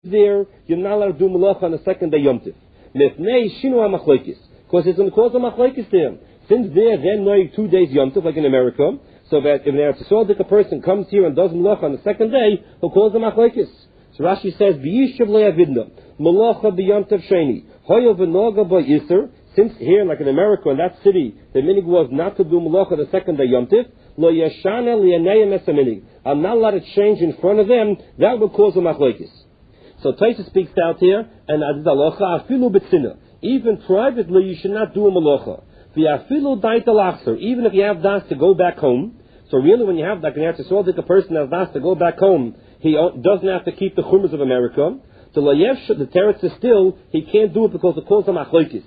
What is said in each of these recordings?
there, you're not allowed to do malacha on the second day Yom Tiv. Mifnei shinu hamachloikis, because it's going to cause a machlokes there. Since they're knowing 2 days Yom Tov, like in America, so that if an Eretz Yisrael a person comes here and does malacha on the second day, he'll cause a machlokes. So Rashi says, "B'yishav le'avidna malacha b'Yom Tov sheni hoyo v'noga b'yisur." Since here, like in America, in that city, the minig was not to do malacha the second day Yom Tov, lo yashana li'anayim es minig. I'm not allowed to change in front of them. That will cause a machlokes. So Taisa speaks out here, and adid alocha afilu b'tzina. Even privately, you should not do a malacha. V'afilu daita lachser. Even if you have das to go back home. So really, when you have like an Eretz Yisrael, a person has das to go back home, he doesn't have to keep the chumras of America. The teretz is still, he can't do it because it calls him machlokes.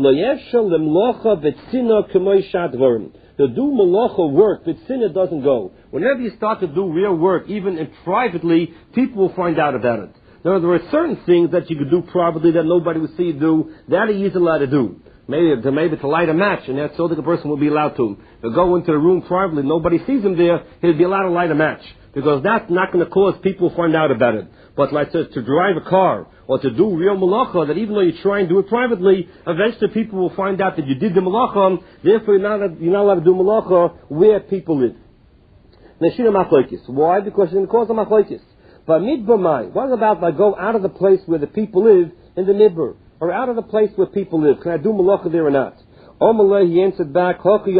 To do malacha work, b'tzina doesn't go. Whenever you start to do real work, even privately, people will find out about it. Now, there are certain things that you could do privately that nobody would see you do, that he is allowed to do. Maybe to light a match, and that's so that the person will be allowed to. To go into the room privately, nobody sees him there, he'll be allowed to light a match. Because that's not going to cause people to find out about it. But like to drive a car, or to do real malacha, that even though you try and do it privately, eventually people will find out that you did the malacha, therefore you're not allowed to do malacha where people live. Neshina machlokes. Why? Because it's going to cause a machlokes. But midbar mai. What about if I go out of the place where the people live in the midbar, or out of the place where people live? Can I do malacha there or not? Omalei, he answered back, this is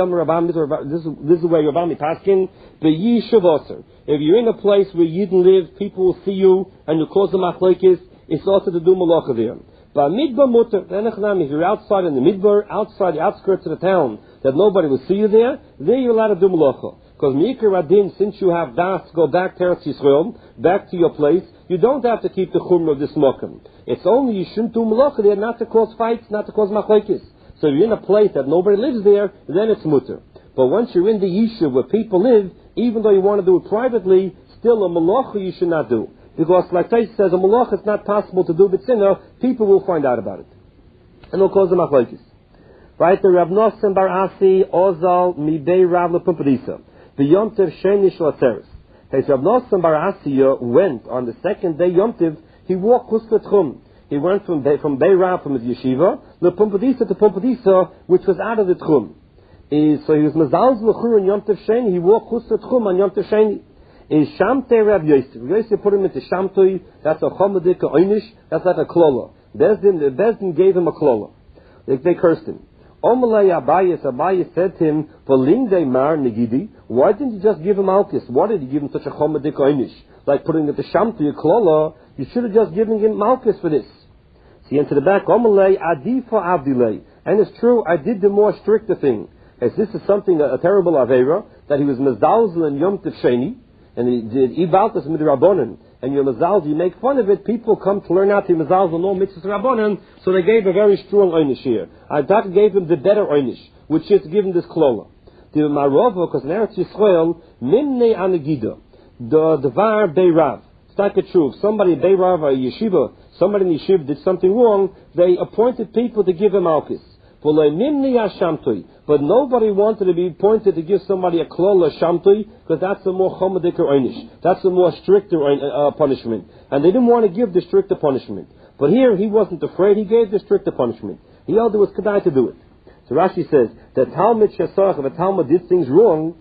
the way Rabbi Paskin, b'yishuv oser. If you're in a place where Yidden live, people will see you, and you cause the machlokes, it's also to do malacha there. But midbar mutter, if you're outside in the midbar, outside the outskirts of the town, that nobody will see you there you're allowed to do malacha. Because Meikar Adin, since you have das to go back to Eretz Yisrael, back to your place, you don't have to keep the chumrah of this mokum. It's only you shouldn't do malacha there, not to cause fights, not to cause machlokes. So if you're in a place that nobody lives there, then it's mutter. But once you're in the yishuv where people live, even though you want to do it privately, still a malacha you should not do. Because like Taisa says, a malacha is not possible to do b'tzina, people will find out about it. And it'll cause the machlokes. Right, the Rav Nosson Bar Asi, Ozal, Midei Rav Lepumpadisa. The Yom Tov Sheni Shel Atzeres. His Rav Nosson Bar Asiya went on the second day Yom Tov. He walked Kusla Tchum. He went from Beirav, from his yeshiva, the Pumpadisa to Pumpadisa, which was out of the Tchum. So he was Mazalz L'chur on Yom Tov Sheni. He walked Kusla Tchum on Yom Tov Sheni. Is Shamtei Rav Yosef. Rav Yosef put him into Shamtoi. That's a Chomadik, a Oynish. That's like a Klola. Bezdin gave him a Klola. They cursed him. Omalei Abayis said to him, "V'lingdei mar negidi." Why didn't you just give him Malchus? Why did you give him such a chomadik oynish? Like putting it to Shamti, a klola, you should have just given him Malchus for this. So he entered the back, Omalei Adifa Avdilei. And it's true, I did the more stricter thing. As this is something, a terrible Avera, that he was Mezdalzel and Yom Tov Sheni, and he did Ibaltas Midrabanan, and you're Mezdalzel, you make fun of it, people come to learn out to Mezdalzel, no mitzvahs Rabbanan, so they gave a very strong oynish here. I gave him the better oynish, which is to give him this klola. The Marova, because in Eretz Yisrael, Mimnei Anagida, the Devar Beirav. It's like a truth. Somebody, Beirav, a yeshiva, somebody in yeshiva did something wrong, they appointed people to give him Malchus. But nobody wanted to be appointed to give somebody a klola shamtui, because that's a more chomadik or oynish. That's a more stricter punishment. And they didn't want to give the stricter punishment. But here, he wasn't afraid, he gave the stricter punishment. He held it was kedai to do it. So Rashi says that Talmud Shesarach, if a Talmud did things wrong,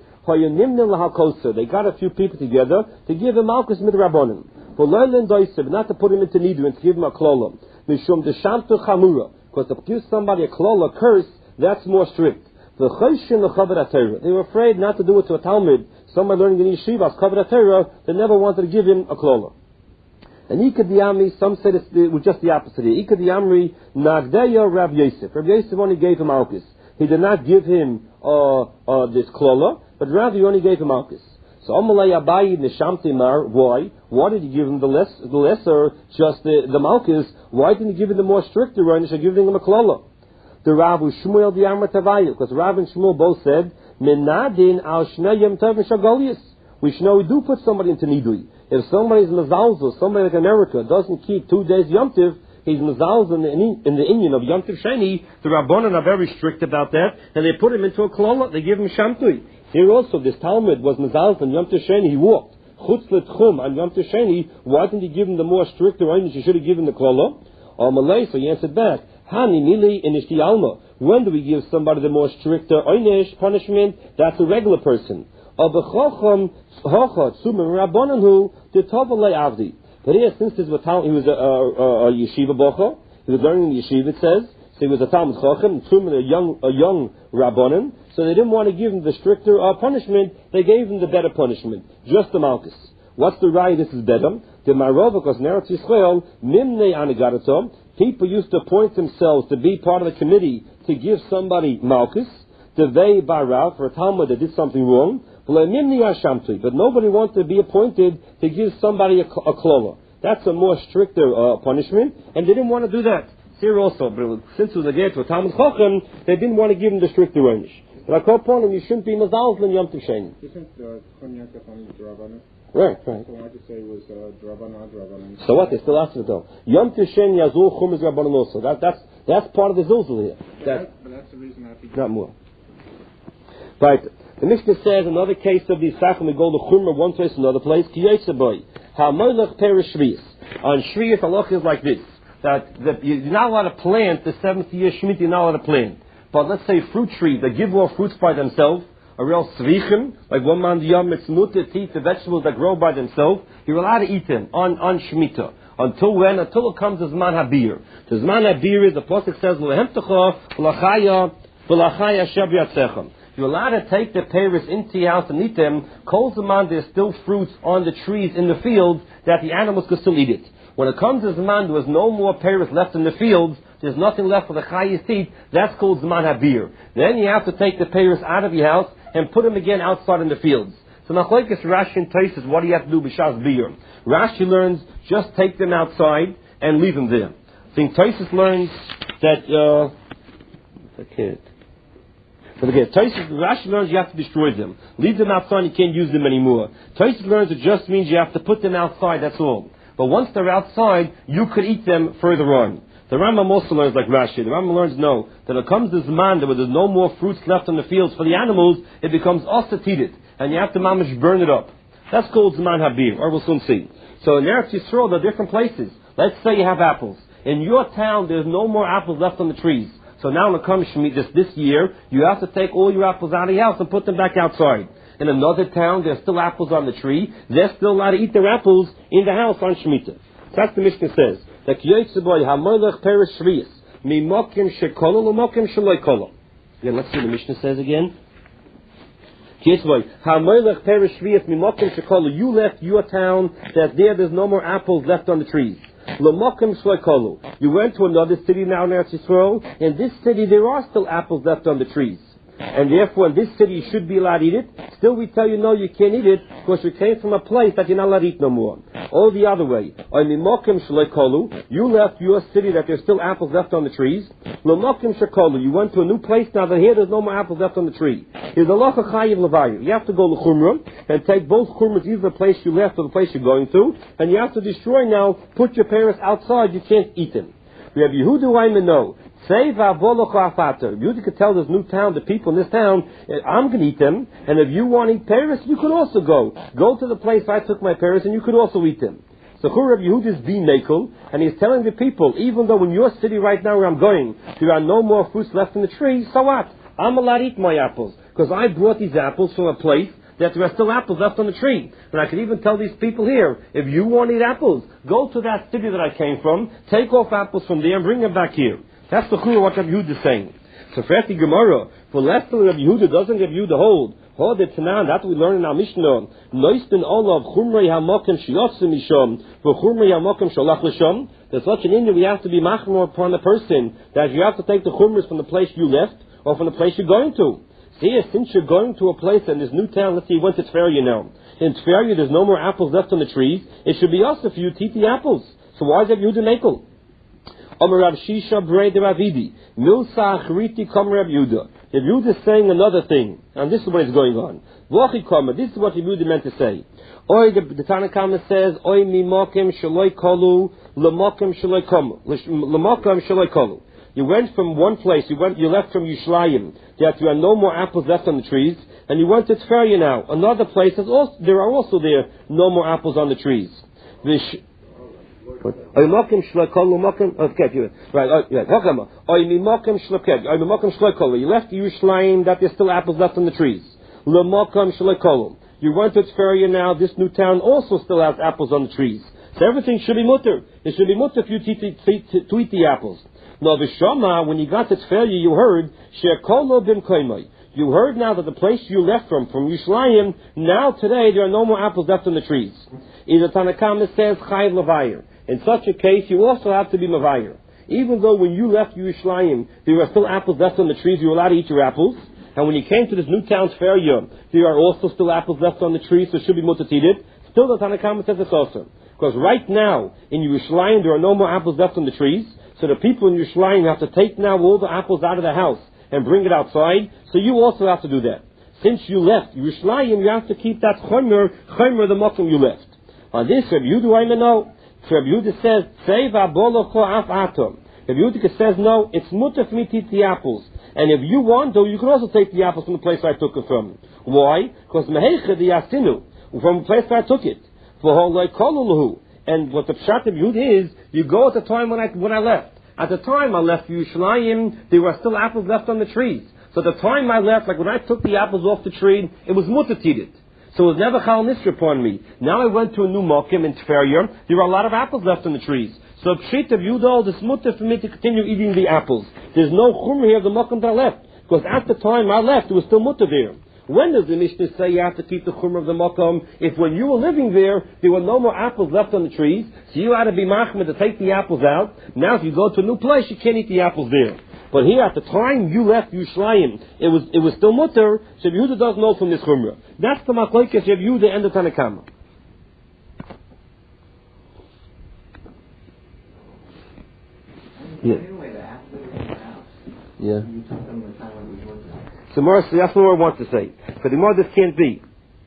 they got a few people together to give him Malchus Midrabanan. For Leilan Doisev, not to put him into Nidu and to give him a klola. Mishum Deshamtu Chamura. Because to give somebody a klola curse, that's more strict. They were afraid not to do it to a Talmud. Somebody learning in yeshivas, Kavod HaTorah, they never wanted to give him a klola. And Ikad some said it was just the opposite. Ikad Yamri, Nagdeya Rav Yosef. Rav Yosef only gave him Malchus. He did not give him this klola, but rather he only gave him Malchus. So Amalei Abayi Neshamti Mar, why? Why did he give him the lesser, just the Malchus? Why didn't he give him the more stricter one instead of giving him a klola? The Rav Shmuel the Amar Tavaya, because Rav and Shmuel both said, Menadin al Shnei Yom Tov Shagolius. We should know we do put somebody into Nidui. If somebody's Mazalzo, somebody like America, doesn't keep 2 days Yom Tov, he's Mazalzo in the Indian of Yom Tov Sheni, the Rabbanan are very strict about that, and they put him into a klola, they give him Shamtui. Here also, this Talmud was Mazalzo in Yom Tov Sheni, he walked. Chutz L'Tchum on Yom Tisheni, why didn't he give him the more stricter einish? He should have given the Klala. Or Malay, so he answered back, Hani Mili Inishti Alma. When do we give somebody the more stricter einish punishment? That's a regular person. But here, since he was a yeshiva bocha, he was learning in the yeshiva, it says, so he was a Talmud Chacham, a young Rabbanan, so they didn't want to give him the stricter punishment, they gave him the better punishment, just the Malchus. What's the right? This is better. The Marova, because in Eretz Yisrael, Mimnei Anigadato, people used to appoint themselves to be part of the committee to give somebody Malchus, the Vei Barav, for a Talmud that did something wrong, but nobody wanted to be appointed to give somebody a klala. That's a more stricter punishment, and they didn't want to do that. Here also, but since it was again to a Talmud Chacham, they didn't want to give him the stricter range. But I call upon him, you shouldn't be mazal in Yom Tov Sheni. Isn't Cognac only Drabanan? Right. So why did you say it was Drabanan? So what? They still ask it though. Yom Tov Sheni Yazul Chum is Rabbanan also. That's part of the Zilzul here. But that's the reason I think. Not more. Right. The Mishnah says another case of the Sachim, we go to Chumrah one place, another place. Kiyesaboy. Ha'moilach perish Shviyas. On Shviyas, halach is like this. That you're not allowed to plant the 7th year Shemitah, you're not allowed to plant. But let's say fruit trees that give off fruits by themselves, a real svichim, like one man yom, it's mutter to eat the vegetables that grow by themselves, you're allowed to eat them on Shemitah. Until when? Until it comes to Zman HaBir. The Zman HaBir is, the Pasuk says, L'hemtecha, v'lachaya shavyatechem. You're allowed to take the pears into your house and eat them. Kol Zman, there's still fruits on the trees in the fields that the animals could still eat it. When it comes to Zman, there was no more pears left in the fields. There's nothing left for the chayis to eat. That's called Zman HaBir. Then you have to take the pears out of your house and put them again outside in the fields. So Machlokes Rashi and Tosfos, what do you have to do b'shas bir? Rashi learns, just take them outside and leave them there. I think Tosfos learns that, Rashi learns you have to destroy them. Leave them outside, you can't use them anymore. Tosfos learns it just means you have to put them outside, that's all. But once they're outside, you could eat them further on. The Rambam also learns like Rashi. The Rambam learns no, that it comes to Zman that where there's no more fruits left in the fields for the animals, it becomes also to eat it, and you have to mamish burn it up. That's called Zman HaBir, or we'll soon see. So in Eretz Yisrael, there are different places. Let's say you have apples. In your town, there's no more apples left on the trees. So now when it comes this year, you have to take all your apples out of your house and put them back outside. In another town, there's still apples on the tree. They're still allowed to eat their apples in the house on Shemitah. That's the Mishnah says. That Kiyetzeboy HaMolech Perish Shviyas Mimokim Shekolo L'Mokim Shaloi Kolo. Again, let's see what the Mishnah says again. Kiyetzeboy HaMolech Perish Shviyas Mimokim Shekolo. You left your town. There's no more apples left on the trees. L'Mokim Shaloi Kolo. You went to another city now in Eretz Yisrael. In this city, there are still apples left on the trees. And therefore, in this city, you should be allowed to eat it. Still, we tell you, no, you can't eat it, because you came from a place that you're not allowed to eat no more. Or the other way. You left your city that there's still apples left on the trees. You went to a new place now that here there's no more apples left on the tree. Here's a locha chayiv levayu. You have to go to Chumrah and take both Chumras, either the place you left or the place you're going to, and you have to destroy now, put your parents outside, you can't eat them. We have Yehuda Wyman know. Say you could tell this new town, the people in this town, I'm going to eat them, and if you want to eat Paris, you could also go. Go to the place I took my Paris, and you could also eat them. So Chur Rabbi Yehuda is being makel, and he's telling the people, even though in your city right now where I'm going, there are no more fruits left in the tree, so what? I'm allowed to eat my apples, because I brought these apples from a place that there are still apples left on the tree. And I could even tell these people here, if you want to eat apples, go to that city that I came from, take off apples from there and bring them back here. That's the chura what Rabbi Yehuda is saying. So for the Gemara, for less than Rabbi Yehuda doesn't Rabbi Yehuda hold. Hold it Tanan, that we learn in our Mishnah. Noistin olav chumrei hamokim shiyotzim mishom, for chumrei hamokim sholach l'shom. There's such an Indian we have to be machmor upon the person that you have to take the chumras from the place you left or from the place you're going to. See, since you're going to a place in this new town, let's say you went to Tveria now. In Tveria there's no more apples left on the trees. It should be also for you to eat the apples. So why is Rabbi Yehuda makel? Omer Rav Shisha Brei de Ravidi. Milsa Achriti Kom Rabbi Yehuda. Rabbi Yehuda is saying another thing, and this is what is going on. V'ochi Koma, this is what Rabbi Yehuda meant to say. Oy, the Tanna Kama says, Oy mimokim shaloi kolu, lemokim shaloi komu. Lemokim shaloi kolu. You went from one place, you left from Yerushalayim, that you had no more apples left on the trees, and you went to Tveria now. Another place, there are also no more apples on the trees. You left Yerushalayim that there's still apples left on the trees. You went to Tveria now, this new town also still has apples on the trees. So everything should be mutter. It should be mutter for you to eat the apples. Now, V'shama, when you got to Tveria, you heard, She'kolo bin koimai. You heard now that the place you left from Yerushalayim, now today there are no more apples left on the trees. Either Tanakama says, Chayiv Levayir. In such a case, you also have to be Mavayir. Even though when you left Yerushalayim, there were still apples left on the trees, you were allowed to eat your apples. And when you came to this new town, Tveria, there are also still apples left on the trees, so it should be mutter to eat it. Still, the Tanakama says it's also. Because right now, in Yerushalayim, there are no more apples left on the trees, so the people in Yerushalayim have to take now all the apples out of the house and bring it outside, so you also have to do that. Since you left Yerushalayim, you have to keep that chomer the mokum you left. On this, Rabbi Yehuda, I know. Rabbi Yehuda says, Rabbi Yehuda says, no, it's mutter for me to eat the apples. And if you want, though, you can also take the apples from the place where I took it from. Why? Because mehecha the yasinu, from the place where I took it. And what the pshat of Yud is, you go at the time when I left. At the time I left Yerushalayim, there were still apples left on the trees. So at the time I left, like when I took the apples off the tree, it was mutter to eat it. So it was never chal nisra upon me. Now I went to a new mokim in Tveria, there were a lot of apples left on the trees. So pshat of Yud, it's mutter for me to continue eating the apples. There's no chumr here of the mokim that I left. Because at the time I left, it was still mutter there. When does the Mishnah say you have to keep the chumr of the makom? If when you were living there were no more apples left on the trees, so you had to be machmir to take the apples out. Now if you go to a new place, you can't eat the apples there. But here, at the time you left Yerushalayim, it was still mutter, so Rabbi Yehuda doesn't know from this chumrah. That's the machlokes Rabbi Yehuda and the Tanakama. Yeah. So more, that's what I want to say. For the more, this can't be.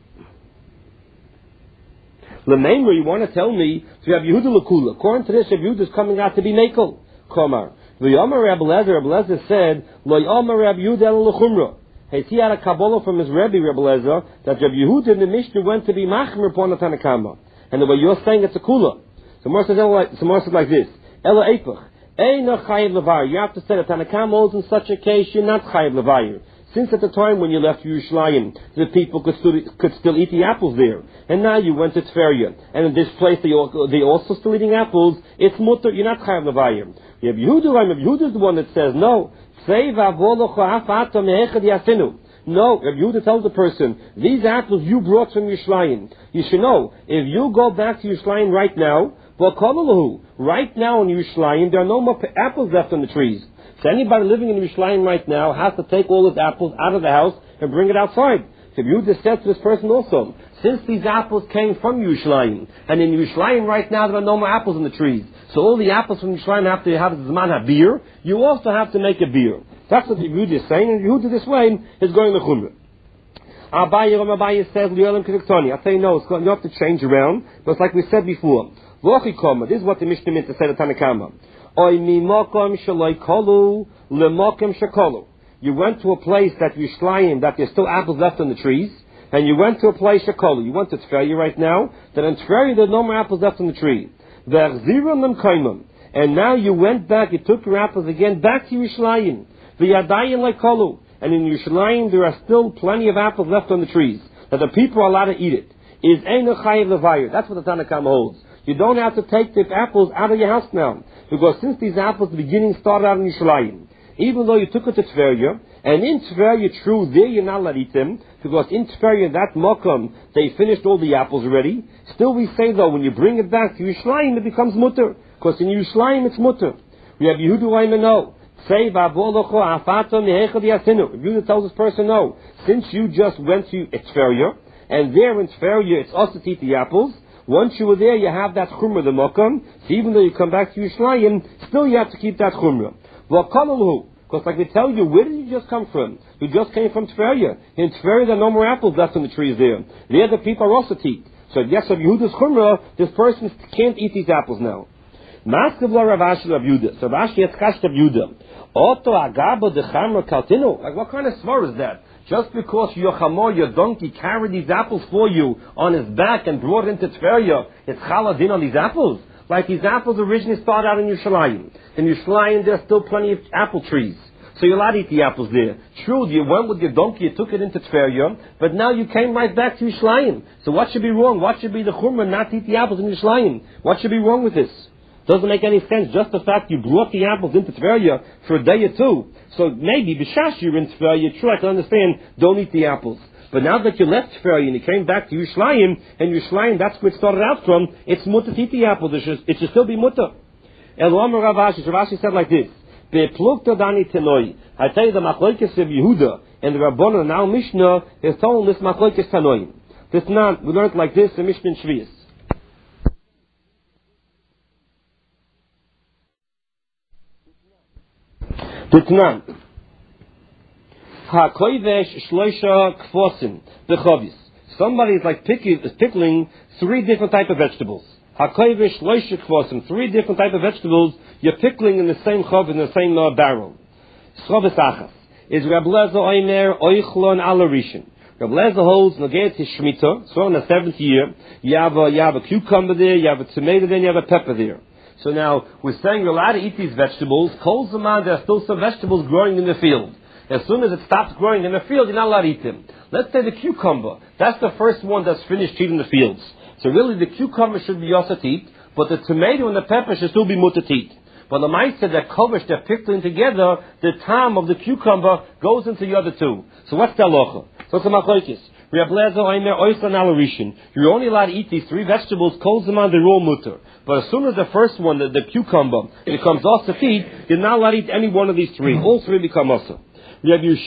L'meimer, you want to tell me, Rabbi Yehuda l'kula. According to this, Rabbi Yehuda is coming out to be mekel. Komar. V'yomer Rabbi Lezer said, Lo yomer Rabbi Yehuda el l'chumra. He had a Kabbalah from his Rebbe, Rabbi Lezer, that Rabbi Yehuda in the Mishnah went to be machmer upon the Tanakama. And the way you're saying it's a kula. So more says like this. Ela eipach. Eina chayiv levayir. You have to say that Tanakama holds in such a case, you're not chayiv levayir. Since at the time when you left Yerushalayim, the people could still eat the apples there. And now you went to Tveria. And in this place, they also still eating apples. It's mutter, you're not chayav levayir. Rabbi Yehuda is the one that says, no. No, Rabbi Yehuda tells the person, these apples you brought from Yerushalayim. You should know, if you go back to Yerushalayim right now, right now in Yerushalayim, there are no more apples left on the trees. So anybody living in Yerushalayim right now has to take all his apples out of the house and bring it outside. So Yehuda said to this person also, since these apples came from Yerushalayim, and in Yerushalayim right now there are no more apples in the trees, so all the apples from Yerushalayim have to have Zman HaBir, you also have to make a beer. That's what Yehuda is saying, and Yehuda this way is going to Chumrah. Abaye says, I'll tell you no, you have to change around, but it's like we said before. This is what the Mishnah meant to say to Tanakama. You went to a place that Yerushalayim, that there's still apples left on the trees, and you went to a place Shekolu. You went to Tveria right now, that in Tveria there are no more apples left on the tree. And now you went back, you took your apples again back to Yerushalayim. And in Yerushalayim there are still plenty of apples left on the trees, that the people are allowed to eat it. Is Eino Chayiv Levayir. That's what the Tanakama holds. You don't have to take the apples out of your house now. Because since these apples, the beginning started out in Yerushalayim, even though you took it to Tveria, and in Tveria, true, there you're not allowed to eat them, because in Tveria, that Mokum, they finished all the apples already. Still we say though, when you bring it back to Yerushalayim, it becomes mutter. Because in Yerushalayim, it's mutter. We have Yehuda Waimano. Say, Yehuda tells this person, no, since you just went to Tveria, and there in Tveria, it's also to eat the apples, once you were there, you have that chumrah, the makam. So even though you come back to Yerushalayim, still you have to keep that chumrah. Because like we tell you, where did you just come from? You just came from Tveria. In Tveria, there are no more apples left on the trees there. The other people are also to eat. So yes, of Yehuda's chumrah, this person can't eat these apples now. Maskav la Rav Ashi Rav Yehuda. So Rav Ashi has chashed Rav Yehuda. Oto agabo de chamra kaltino. Like what kind of svar is that? Just because your chamor, your donkey, carried these apples for you on his back and brought into Tveria, it's chaladin on these apples? Like these apples originally started out in Yerushalayim. In Yerushalayim there's still plenty of apple trees. So you're allowed to eat the apples there. True, you went with your donkey, you took it into Tveria, but now you came right back to Yerushalayim. So what should be wrong? What should be the chumrah not to eat the apples in Yerushalayim? What should be wrong with this? Doesn't make any sense. Just the fact you brought the apples into Tveria for a day or two. So maybe, b'shash you're in Tveria, true, I can understand, don't eat the apples. But now that you left Tveria and you came back to Yerushalayim, and Yerushalayim, that's where it started out from, it's mutter to eat the apples. It should still be mutter. Elomer Rav Ashi, Rav Ashi said like this, Be'plukta dani tenoi. I tell you the machlokes of Yehuda and the Rabbanon now Mishnah is telling this machlokes tanoi. This not, we learned like this in Mishnah Shvius. Ditnan. Ha-koivesh shloisha kfosim bechavis. Somebody is like pickling 3 different type of vegetables. Ha-koivesh shloisha kfosim. 3 different type of vegetables you're pickling in the same chav, in the same barrel. Schavis achas. Is Reb Lezer oimer oichlon ala rishon. Reb Lezer holds Nogayat his Shemitah, so in the 7th year, you have a cucumber there, you have a tomato there, you have a pepper there. So now, we're saying you're allowed to eat these vegetables. Kol zaman, there are still some vegetables growing in the field. As soon as it stops growing in the field, you're not allowed to eat them. Let's say the cucumber. That's the first one that's finished eating the fields. So really, the cucumber should be yosat to eat, but the tomato and the pepper should still be mutter to eat. But the mice said that kovish, they're pickling together, the time of the cucumber goes into the other 2. So what's the halacha? So it's a machlokes. You're only allowed to eat these 3 vegetables, kol zaman, they're all mutter. But as soon as the first one, the cucumber, becomes also to eat, you're not allowed to eat any one of these 3. All 3 become also. Just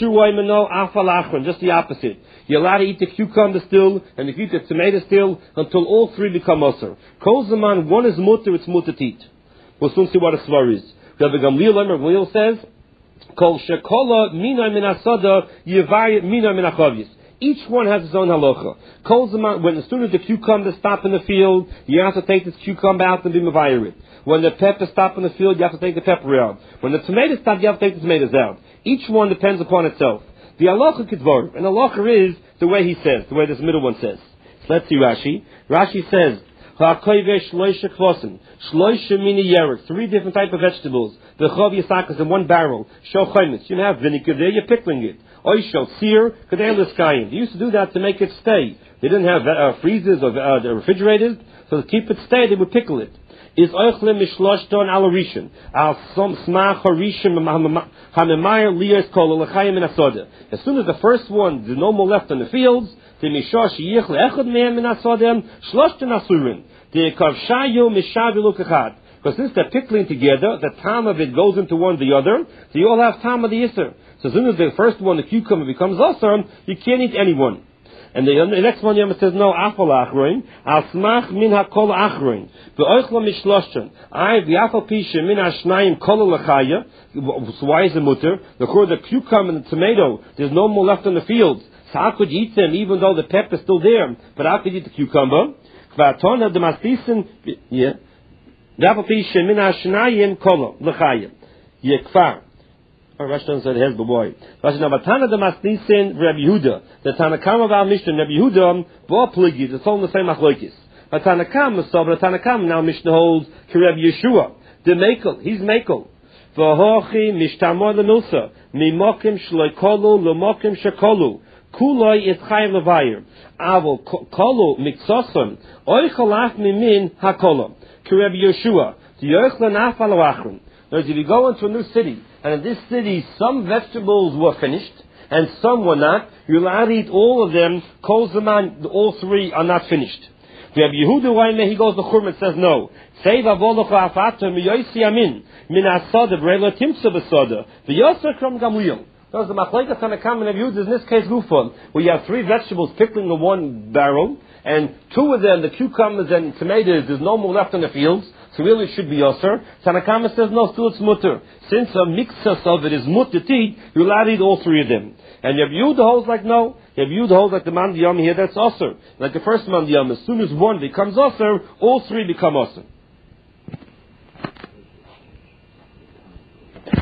the opposite. You're allowed to eat the cucumber still, and you eat the tomato still, until all 3 become also. Kol zaman, one is mutter, it's mutter to eat. We'll soon see what a svar is. Rabbi Gamliel says, Kol shekola mina min asada yivar mina min achavis. Each one has its own halacha. Kol zaman, when as soon as the cucumber stop in the field, you have to take this cucumber out and be mavayir it. When the pepper stop in the field, you have to take the pepper out. When the tomato stop, you have to take the tomatoes out. Each one depends upon itself. The halacha kedvar, and halacha is the way he says, the way this middle one says. So let's see Rashi. Rashi says, Ha-koivesh shloisha kvosim, shloisha mini yerek, 3 different type of vegetables. The chav yasakas in 1 barrel. Shol chaymitz, you have vinegar there, you're pickling it. Oishel sear, kadei. They used to do that to make it stay. They didn't have freezers or refrigerators, so to keep it stay, they would pickle it. Is oichle mishloshton al rishon, al som smach harishon hamemayr liyos kol lechayim min asoda. As soon as the first one, there's no more left on the fields, the mishosh yichle echad mehem min asodem shloshton asurin. The kavshayu mishavilu kachad. Because since they're pickling together, the time of it goes into one the other, so you all have time of the yisr. So as soon as the first one, the cucumber, becomes asr, you can't eat any one. And the next one Yom says, no, afal achroin, al smach min hakol achroin, ve'oichlo mishloshton, I, v'afal pisha min hashnayim kol lechaya, so why is it mutter? The cucumber and the tomato, there's no more left in the fields. So how could you eat them, even though the pepper's still there? But how could you eat the cucumber? V'atona de mastisin, yeah, v'afal pisha min hashnayim kol lechaya, yekfar. Rashi said, "Here's the boy." Rashi now, Batana the Masnisin Rabbi Yehuda, the Tanakam of our Mishnah, Rabbi Yehuda, Bo Pligi, it's all the same machlokes. But Tanakam, so but Tanakam now Mishnah holds to Rabbi Yeshua, the Mekel, he's Mekel. V'hochi mishtamor l'nusa mimokim shloikolu l'mokim shekolu kuloi is chayv levayir avol kolu miksoson oicholach mimin hakolam. Rabbi Yeshua, the yoichle nafal loachron. Now, if you go into a new city, and in this city some vegetables were finished, and some were not, you're allowed to eat all of them, kol zaman, all 3 are not finished. Rabbi Yehuda, he goes to Churma and says, no. Say v'avoloch ha'afata miyoysi amin, min ha'asada, v'relo timsa b'sada, v'yoser krom gamliel. Those are the machlekes Tanakam and Rabbi Yehuda, in this case, Gufon, where you have 3 vegetables pickling in 1 barrel, and 2 of them, the cucumbers and tomatoes, there's no more left in the fields, so really it should be yoser. Tanakama says, no, still it's mutter. Since a mixus of it is mutter to eat, you're allowed to eat all 3 of them. And Rabbi Yehuda holds like no. Rabbi Yehuda holds like the man diyam here, that's osir. Like the first man diyam, as soon as 1 becomes osir, all 3 become osir.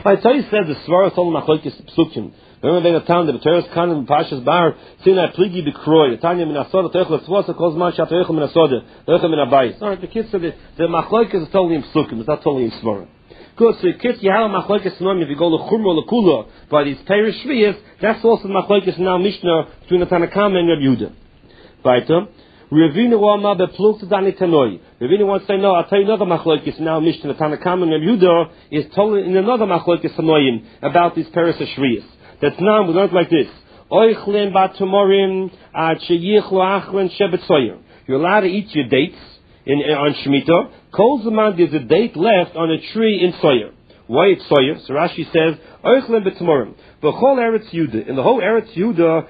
I tell you, said the Svarah told Machlokes Psukim. Remember the time the Torah's Kanan Pashas Bar Sinai Pligi B'Kroi. The Tanya Min Asoda Teichel Tzvasa Kol Zman Shat Teichel Min Asoda Teichel Min Abayis. All right, the kids said the Machlokes is totally in Psukim. It's not totally in Svarah. Good. So kids, you have a Machlokes Noam. If you go to Chumra Lekula by these Perish Shviyas, that's also the Machlokes now Mishnah between the Tanakama and Reb Yehuda. Weiter. Ravina Wama beplukta dani tanoi. Ravina wants to say, no, I'll tell you another machlokes now. Mishnah Tanakam and Reb Yehuda is told in another machlokes Tanoim about these Peres Hashriyas. That's now we learned like this. Oichlin bat tumorim ad sheyichlo achron shebetzoyer. You're allowed to eat your dates on Shemitah. Kol zaman there's a date left on a tree in Soyer. Why it's Soyer? So Rashi says, Oichlin bat tumorim. V'chol Eretz Yehuda, in the whole Eretz Yehuda,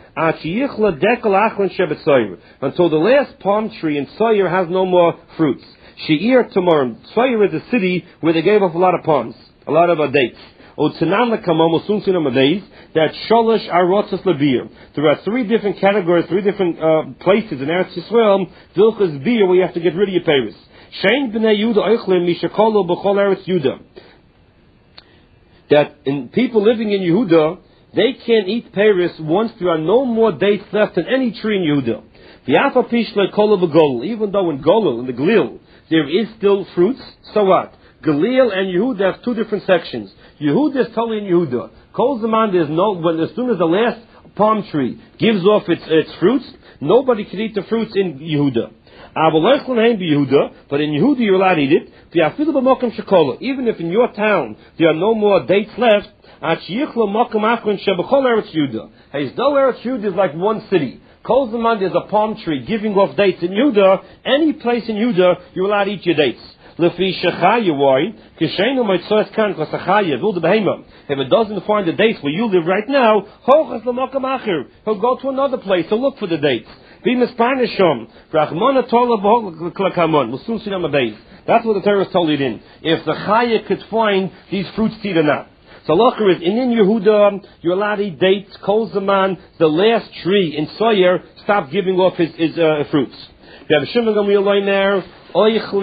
until the last palm tree in Soyer has no more fruits. She'ir Tamorim. Soyer is a city where they gave off a lot of palms, a lot of dates. That Sholosh Arotzas Labir. There are three different categories, three different places in Eretz Yisrael, Vilchas Beer, where you have to get rid of your Paris. Shein B'nei Yehuda Oichlin Mishakolo B'chol Eretz Yehuda. That in people living in Yehuda, they can't eat Paris once there are no more dates left in any tree in Yehuda. Even though in Golil, in the Galil, there is still fruits, so what? Galil and Yehuda have two different sections. Yehuda is totally in Yehuda. Kol Zaman, there's no, when as soon as the last palm tree gives off its fruits, nobody can eat the fruits in Yehuda. But in Yehuda you're allowed to eat it. Even if in your town there are no more dates left, Eretz Yehuda is like one city. Kol Zaman, there's a palm tree giving off dates in Yehuda. Any place in Yehuda you're allowed to eat your dates. If it doesn't find the dates where you live right now, he'll go to another place to look for the dates. That's what the Torah is told it in. If the Chaya could find these fruits to eat or not. So Locher is in Yehuda, you're allowed to eat dates. Kol Zaman, the last tree in Soyer, stopped giving off his fruits. You have a Shimon Gamliel line there.